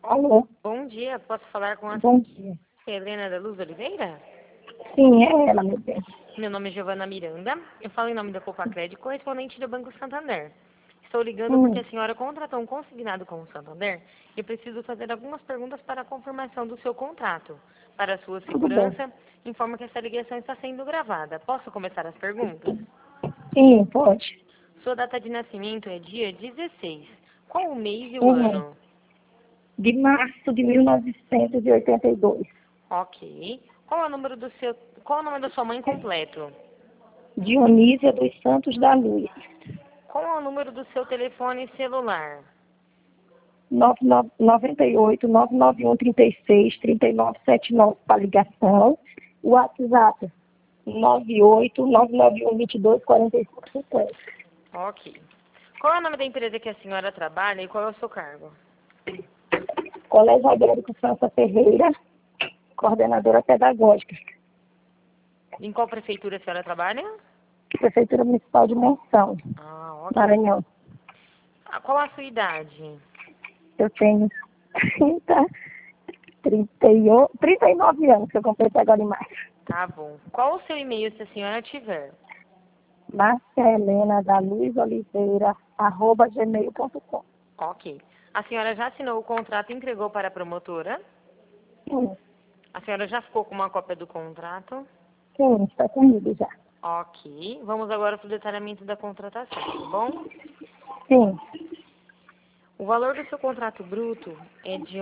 Alô, Bom dia, posso falar com a bom dia. Helena da Luz Oliveira? Sim, é ela, meu bem. Meu nome é Giovana Miranda, eu falo em nome da Copa Crédito, correspondente do Banco Santander. Estou ligando porque a senhora contratou um consignado com o Santander e eu preciso fazer algumas perguntas para a confirmação do seu contrato. Para a sua Tudo bem. segurança, informo que essa ligação está sendo gravada. Posso começar as perguntas? Sim, pode. Sua data de nascimento é dia 16. Qual o mês e o Uhum. ano? De março de 1982. Ok. Qual é o nome da sua mãe completo? Dionísia dos Santos da Luz. Qual é o número do seu telefone celular? 98 991 36 3979 para ligação. O WhatsApp 98 991 22 45 50. Ok. Qual é o nome da empresa que a senhora trabalha e qual é o seu cargo? Colégio Ibérico França Ferreira, coordenadora pedagógica. Em qual prefeitura a senhora trabalha? Prefeitura Municipal de Monção, Ah, ok. Maranhão. Qual a sua idade? Eu tenho 39 anos, que eu completei agora em março. Tá bom. Qual o seu e-mail se a senhora tiver? Márcia Helena da Luz Oliveira, @gmail.com. Ok. A senhora já assinou o contrato e entregou para a promotora? Sim, A senhora já ficou com uma cópia do contrato? sim, está comigo já. Ok. Vamos agora para o detalhamento da contratação, tá bom? Sim. O valor do seu contrato bruto é de R$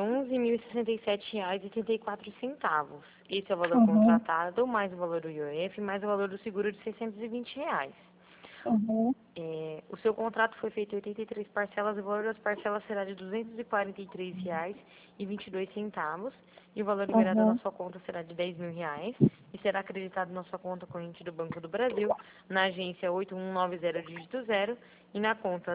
11.067,84. Esse é o valor Uhum, contratado, mais o valor do IOF, mais o valor do seguro de R$ 620. uhum, O seu contrato foi feito em 83 parcelas, o valor das parcelas será de R$ 243,22. E o valor liberado na uhum, sua conta será de R$ 10.000 e será acreditado na sua conta corrente do Banco do Brasil, na agência 8190 dígito 0 e na conta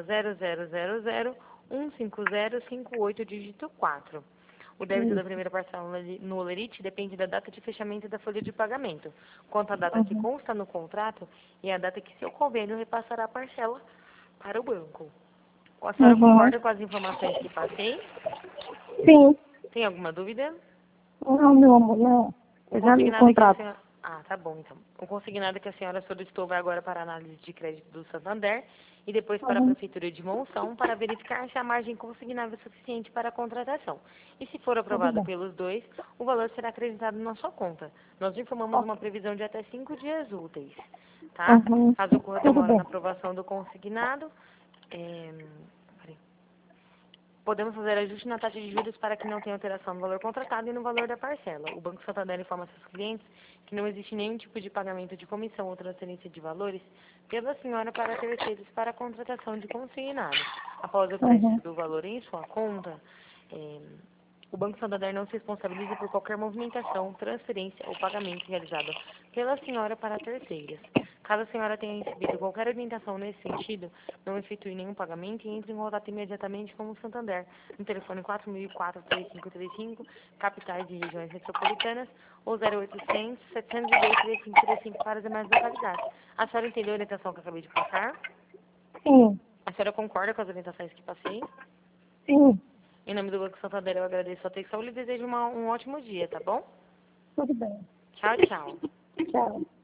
0000150558 dígito 4. O débito da isso, primeira parcela no Olerite depende da data de fechamento da folha de pagamento, quanto à data que uhum, consta no contrato e a data que seu convênio repassará a parcela para o banco. A senhora uhum. concorda com as informações que passei? Sim. Tem alguma dúvida? Não, meu amor, não. O Eu já li o consignado que a contrato. senhora... Ah, tá bom, então. O consignado que a senhora solicitou vai agora para a análise de crédito do Santander e depois para a Uhum, Prefeitura de Monção para verificar se a margem consignável é suficiente para a contratação. E se for tudo aprovado bem. pelos dois, o valor será acreditado na sua conta. Nós informamos uma Ok. previsão de até 5 dias úteis, tá? Uhum, Caso ocorra tudo demora bem. na aprovação do consignado, é... peraí. Podemos fazer ajuste na taxa de juros para que não tenha alteração no valor contratado e no valor da parcela. O Banco Santander informa seus clientes que não existe nenhum tipo de pagamento de comissão ou transferência de valores pela senhora para terceiros para a contratação de consignado. Após o crédito Uhum, do valor em sua conta, eh, o Banco Santander não se responsabiliza por qualquer movimentação, transferência ou pagamento realizado pela senhora para terceiras. Caso a senhora tenha recebido qualquer orientação nesse sentido, não efetue nenhum pagamento e entre em contato imediatamente com o Santander, no telefone 4004-3535, capitais e regiões metropolitanas, ou 0800-702-3535 para as demais localidades. A senhora entendeu a orientação que eu acabei de passar? sim, A senhora concorda com as orientações que passei? sim, Em nome do Banco Santander, eu agradeço a atenção e lhe desejo um ótimo dia, tá bom? tudo bem. Tchau, tchau. Tchau.